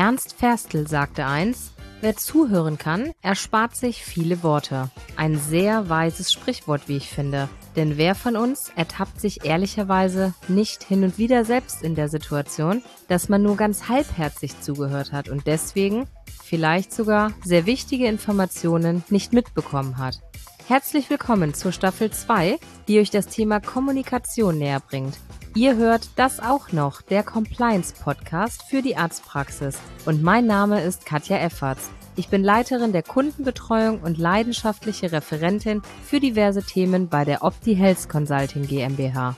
Ernst Ferstl sagte einst: Wer zuhören kann, erspart sich viele Worte. Ein sehr weises Sprichwort, wie ich finde. Denn wer von uns ertappt sich ehrlicherweise nicht hin und wieder selbst in der Situation, dass man nur ganz halbherzig zugehört hat und deswegen vielleicht sogar sehr wichtige Informationen nicht mitbekommen hat? Herzlich willkommen zur Staffel 2, die euch das Thema Kommunikation näher bringt. Ihr hört Das auch noch, der Compliance-Podcast für die Arztpraxis. Und mein Name ist Katja Efferts. Ich bin Leiterin der Kundenbetreuung und leidenschaftliche Referentin für diverse Themen bei der Opti Health Consulting GmbH.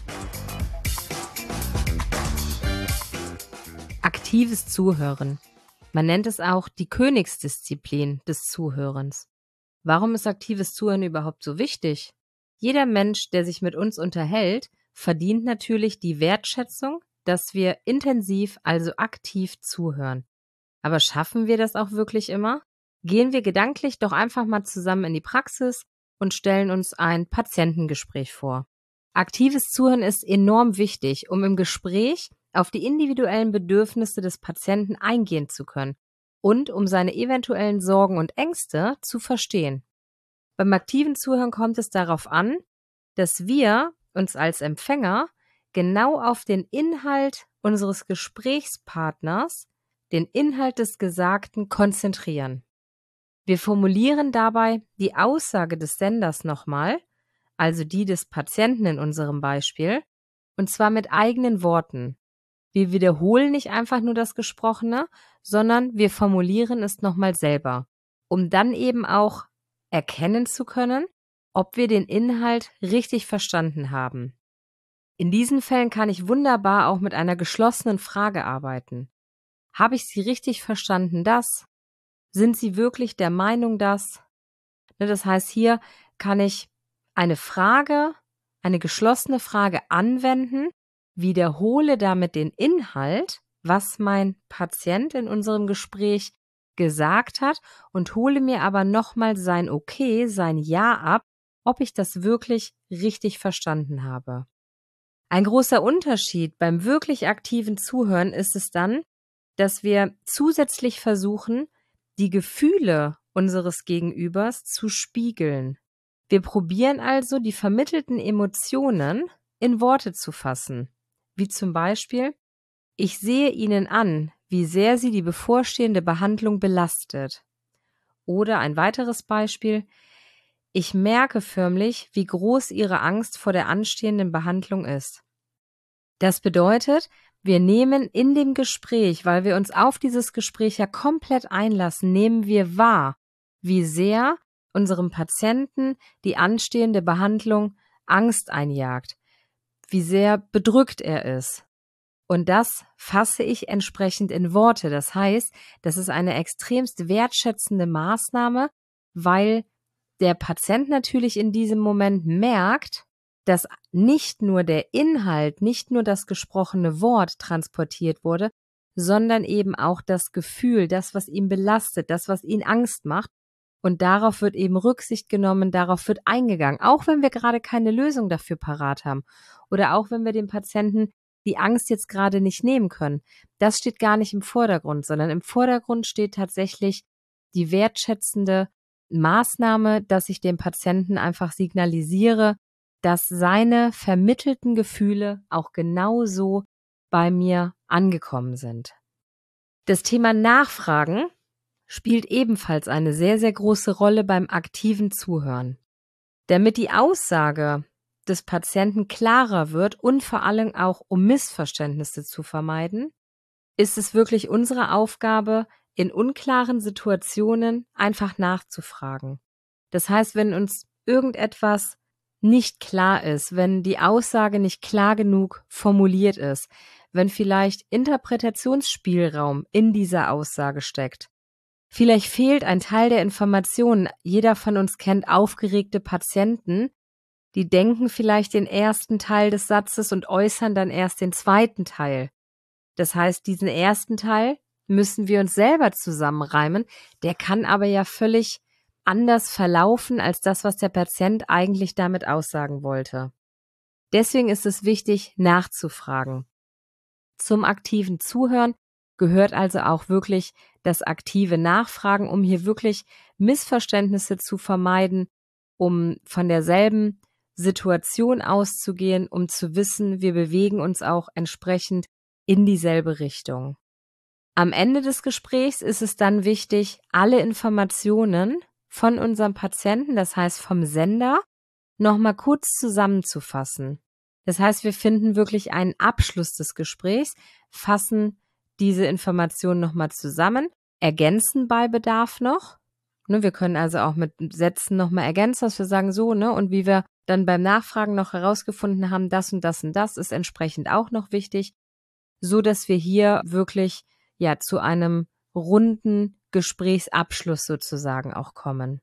Aktives Zuhören. Man nennt es auch die Königsdisziplin des Zuhörens. Warum ist aktives Zuhören überhaupt so wichtig? Jeder Mensch, der sich mit uns unterhält, verdient natürlich die Wertschätzung, dass wir intensiv, also aktiv zuhören. Aber schaffen wir das auch wirklich immer? Gehen wir gedanklich doch einfach mal zusammen in die Praxis und stellen uns ein Patientengespräch vor. Aktives Zuhören ist enorm wichtig, um im Gespräch auf die individuellen Bedürfnisse des Patienten eingehen zu können und um seine eventuellen Sorgen und Ängste zu verstehen. Beim aktiven Zuhören kommt es darauf an, dass wir uns als Empfänger genau auf den Inhalt unseres Gesprächspartners, den Inhalt des Gesagten, konzentrieren. Wir formulieren dabei die Aussage des Senders nochmal, also die des Patienten in unserem Beispiel, und zwar mit eigenen Worten. Wir wiederholen nicht einfach nur das Gesprochene, sondern wir formulieren es nochmal selber, um dann eben auch erkennen zu können, ob wir den Inhalt richtig verstanden haben. In diesen Fällen kann ich wunderbar auch mit einer geschlossenen Frage arbeiten. Habe ich Sie richtig verstanden, das? Sind Sie wirklich der Meinung, dass? Das heißt, hier kann ich eine Frage, eine geschlossene Frage anwenden, wiederhole damit den Inhalt, was mein Patient in unserem Gespräch gesagt hat und hole mir aber nochmal sein Okay, sein Ja ab, ob ich das wirklich richtig verstanden habe. Ein großer Unterschied beim wirklich aktiven Zuhören ist es dann, dass wir zusätzlich versuchen, die Gefühle unseres Gegenübers zu spiegeln. Wir probieren also, die vermittelten Emotionen in Worte zu fassen, wie zum Beispiel: Ich sehe Ihnen an, wie sehr Sie die bevorstehende Behandlung belastet. Oder ein weiteres Beispiel: Ich merke förmlich, wie groß Ihre Angst vor der anstehenden Behandlung ist. Das bedeutet, wir nehmen in dem Gespräch, weil wir uns auf dieses Gespräch ja komplett einlassen, nehmen wir wahr, wie sehr unserem Patienten die anstehende Behandlung Angst einjagt, wie sehr bedrückt er ist. Und das fasse ich entsprechend in Worte. Das heißt, das ist eine extremst wertschätzende Maßnahme, weil der Patient natürlich in diesem Moment merkt, dass nicht nur der Inhalt, nicht nur das gesprochene Wort transportiert wurde, sondern eben auch das Gefühl, das, was ihn belastet, das, was ihn Angst macht. Und darauf wird eben Rücksicht genommen, darauf wird eingegangen, auch wenn wir gerade keine Lösung dafür parat haben oder auch wenn wir dem Patienten die Angst jetzt gerade nicht nehmen können. Das steht gar nicht im Vordergrund, sondern im Vordergrund steht tatsächlich die wertschätzende Maßnahme, dass ich dem Patienten einfach signalisiere, dass seine vermittelten Gefühle auch genauso bei mir angekommen sind. Das Thema Nachfragen spielt ebenfalls eine sehr, sehr große Rolle beim aktiven Zuhören. Damit die Aussage des Patienten klarer wird und vor allem auch, um Missverständnisse zu vermeiden, ist es wirklich unsere Aufgabe, in unklaren Situationen einfach nachzufragen. Das heißt, wenn uns irgendetwas nicht klar ist, wenn die Aussage nicht klar genug formuliert ist, wenn vielleicht Interpretationsspielraum in dieser Aussage steckt, vielleicht fehlt ein Teil der Informationen. Jeder von uns kennt aufgeregte Patienten, die denken vielleicht den ersten Teil des Satzes und äußern dann erst den zweiten Teil. Das heißt, diesen ersten Teil müssen wir uns selber zusammenreimen. Der kann aber ja völlig anders verlaufen als das, was der Patient eigentlich damit aussagen wollte. Deswegen ist es wichtig, nachzufragen. Zum aktiven Zuhören gehört also auch wirklich das aktive Nachfragen, um hier wirklich Missverständnisse zu vermeiden, um von derselben Situation auszugehen, um zu wissen, wir bewegen uns auch entsprechend in dieselbe Richtung. Am Ende des Gesprächs ist es dann wichtig, alle Informationen von unserem Patienten, das heißt vom Sender, nochmal kurz zusammenzufassen. Das heißt, wir finden wirklich einen Abschluss des Gesprächs, fassen diese Informationen nochmal zusammen, ergänzen bei Bedarf noch. Wir können also auch mit Sätzen nochmal ergänzen, dass wir sagen so, und wie wir dann beim Nachfragen noch herausgefunden haben, das und das und das ist entsprechend auch noch wichtig, so dass wir hier wirklich zu einem runden Gesprächsabschluss sozusagen auch kommen.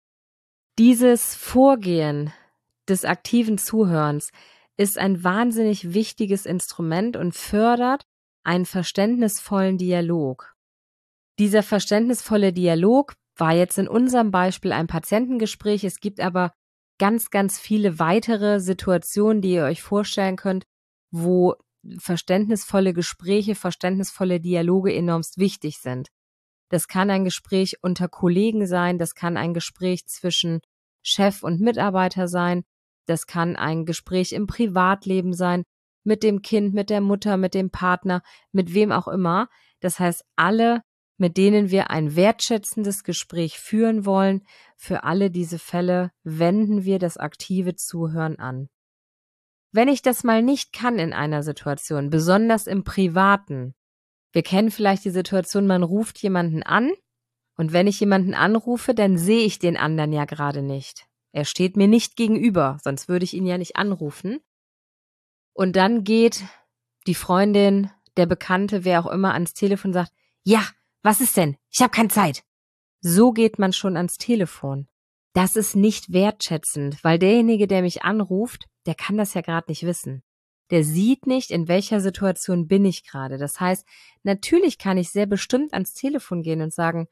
Dieses Vorgehen des aktiven Zuhörens ist ein wahnsinnig wichtiges Instrument und fördert einen verständnisvollen Dialog. Dieser verständnisvolle Dialog war jetzt in unserem Beispiel ein Patientengespräch. Es gibt aber ganz, ganz viele weitere Situationen, die ihr euch vorstellen könnt, wo verständnisvolle Gespräche, verständnisvolle Dialoge enormst wichtig sind. Das kann ein Gespräch unter Kollegen sein, das kann ein Gespräch zwischen Chef und Mitarbeiter sein, das kann ein Gespräch im Privatleben sein, mit dem Kind, mit der Mutter, mit dem Partner, mit wem auch immer. Das heißt, alle, mit denen wir ein wertschätzendes Gespräch führen wollen, für alle diese Fälle wenden wir das aktive Zuhören an. Wenn ich das mal nicht kann in einer Situation, besonders im Privaten, wir kennen vielleicht die Situation, man ruft jemanden an und wenn ich jemanden anrufe, dann sehe ich den anderen ja gerade nicht. Er steht mir nicht gegenüber, sonst würde ich ihn ja nicht anrufen. Und dann geht die Freundin, der Bekannte, wer auch immer, ans Telefon und sagt, ja, was ist denn? Ich habe keine Zeit. So geht man schon ans Telefon. Das ist nicht wertschätzend, weil derjenige, der mich anruft, der kann das ja gerade nicht wissen. Der sieht nicht, in welcher Situation bin ich gerade. Das heißt, natürlich kann ich sehr bestimmt ans Telefon gehen und sagen,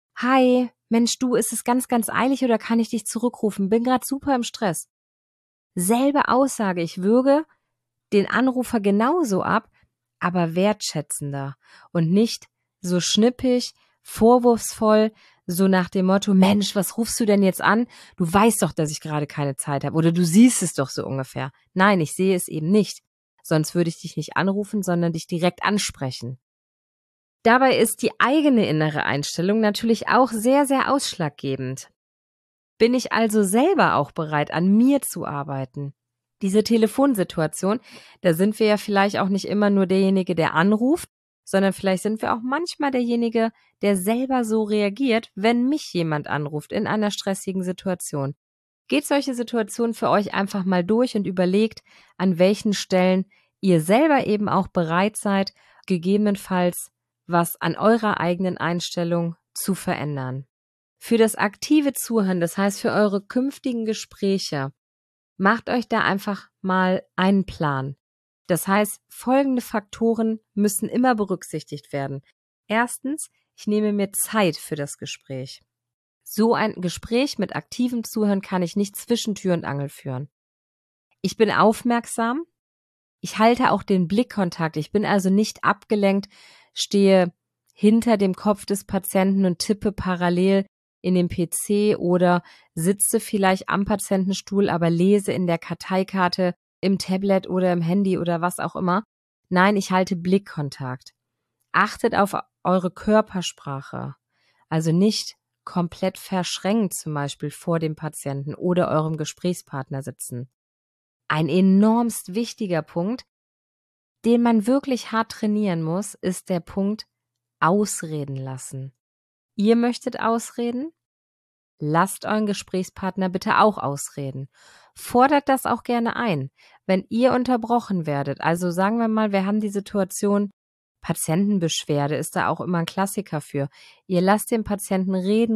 hi, Mensch, du, ist es ganz, ganz eilig oder kann ich dich zurückrufen? Bin gerade super im Stress. Selbe Aussage, ich würge den Anrufer genauso ab, aber wertschätzender und nicht so schnippig, vorwurfsvoll, so nach dem Motto, Mensch, was rufst du denn jetzt an? Du weißt doch, dass ich gerade keine Zeit habe oder du siehst es doch so ungefähr. Nein, ich sehe es eben nicht. Sonst würde ich dich nicht anrufen, sondern dich direkt ansprechen. Dabei ist die eigene innere Einstellung natürlich auch sehr, sehr ausschlaggebend. Bin ich also selber auch bereit, an mir zu arbeiten? Diese Telefonsituation, da sind wir ja vielleicht auch nicht immer nur derjenige, der anruft, sondern vielleicht sind wir auch manchmal derjenige, der selber so reagiert, wenn mich jemand anruft in einer stressigen Situation. Geht solche Situationen für euch einfach mal durch und überlegt, an welchen Stellen ihr selber eben auch bereit seid, gegebenenfalls was an eurer eigenen Einstellung zu verändern. Für das aktive Zuhören, das heißt für eure künftigen Gespräche, macht euch da einfach mal einen Plan. Das heißt, folgende Faktoren müssen immer berücksichtigt werden. Erstens, ich nehme mir Zeit für das Gespräch. So ein Gespräch mit aktivem Zuhören kann ich nicht zwischen Tür und Angel führen. Ich bin aufmerksam. Ich halte auch den Blickkontakt. Ich bin also nicht abgelenkt, stehe hinter dem Kopf des Patienten und tippe parallel in dem PC oder sitze vielleicht am Patientenstuhl, aber lese in der Karteikarte, im Tablet oder im Handy oder was auch immer. Nein, ich halte Blickkontakt. Achtet auf eure Körpersprache. Also nicht komplett verschränkt zum Beispiel vor dem Patienten oder eurem Gesprächspartner sitzen. Ein enormst wichtiger Punkt, den man wirklich hart trainieren muss, ist der Punkt ausreden lassen. Ihr möchtet ausreden? Lasst euren Gesprächspartner bitte auch ausreden. Fordert das auch gerne ein. Wenn ihr unterbrochen werdet, also sagen wir mal, wir haben die Situation, Patientenbeschwerde ist da auch immer ein Klassiker für. Ihr lasst den Patienten reden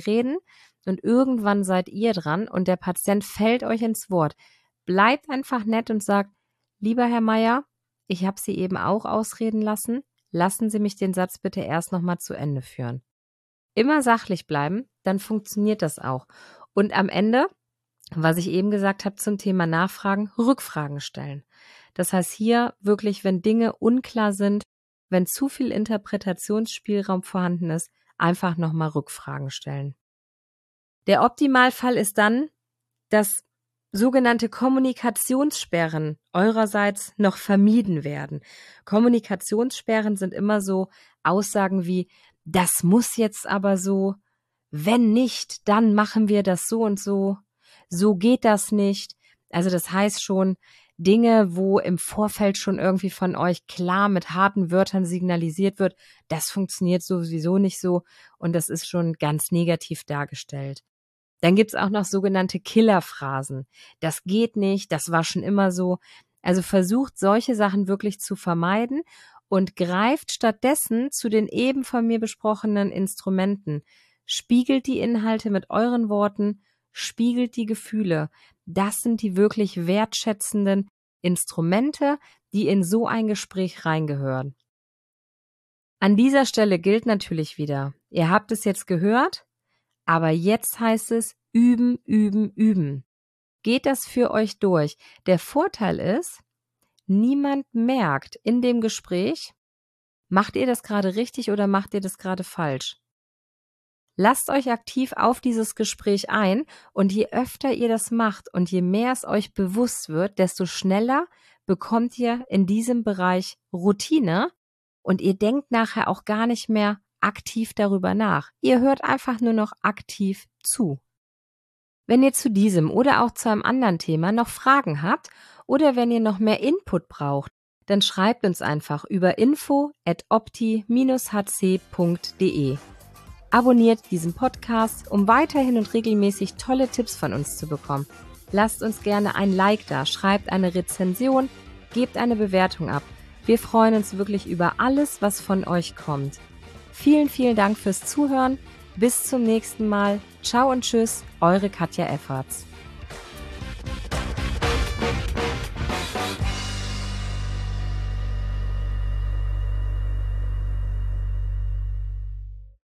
und irgendwann seid ihr dran und der Patient fällt euch ins Wort. Bleibt einfach nett und sagt, lieber Herr Meier, ich habe Sie eben auch ausreden lassen. Lassen Sie mich den Satz bitte erst nochmal zu Ende führen. Immer sachlich bleiben, dann funktioniert das auch. Und am Ende, was ich eben gesagt habe zum Thema Nachfragen, Rückfragen stellen. Das heißt hier wirklich, wenn Dinge unklar sind, wenn zu viel Interpretationsspielraum vorhanden ist, einfach nochmal Rückfragen stellen. Der Optimalfall ist dann, dass sogenannte Kommunikationssperren eurerseits noch vermieden werden. Kommunikationssperren sind immer so Aussagen wie, das muss jetzt aber so, wenn nicht, dann machen wir das so und so geht das nicht. Also das heißt schon Dinge, wo im Vorfeld schon irgendwie von euch klar mit harten Wörtern signalisiert wird, das funktioniert sowieso nicht so und das ist schon ganz negativ dargestellt. Dann gibt's auch noch sogenannte Killerphrasen. Das geht nicht, das war schon immer so. Also versucht solche Sachen wirklich zu vermeiden und greift stattdessen zu den eben von mir besprochenen Instrumenten. Spiegelt die Inhalte mit euren Worten, spiegelt die Gefühle. Das sind die wirklich wertschätzenden Instrumente, die in so ein Gespräch reingehören. An dieser Stelle gilt natürlich wieder, ihr habt es jetzt gehört, aber jetzt heißt es üben, üben, üben. Geht das für euch durch? Der Vorteil ist, niemand merkt in dem Gespräch, macht ihr das gerade richtig oder macht ihr das gerade falsch? Lasst euch aktiv auf dieses Gespräch ein und je öfter ihr das macht und je mehr es euch bewusst wird, desto schneller bekommt ihr in diesem Bereich Routine und ihr denkt nachher auch gar nicht mehr aktiv darüber nach. Ihr hört einfach nur noch aktiv zu. Wenn ihr zu diesem oder auch zu einem anderen Thema noch Fragen habt oder wenn ihr noch mehr Input braucht, dann schreibt uns einfach über info@opti-hc.de. Abonniert diesen Podcast, um weiterhin und regelmäßig tolle Tipps von uns zu bekommen. Lasst uns gerne ein Like da, schreibt eine Rezension, gebt eine Bewertung ab. Wir freuen uns wirklich über alles, was von euch kommt. Vielen, vielen Dank fürs Zuhören. Bis zum nächsten Mal. Ciao und tschüss, eure Katja Efferts.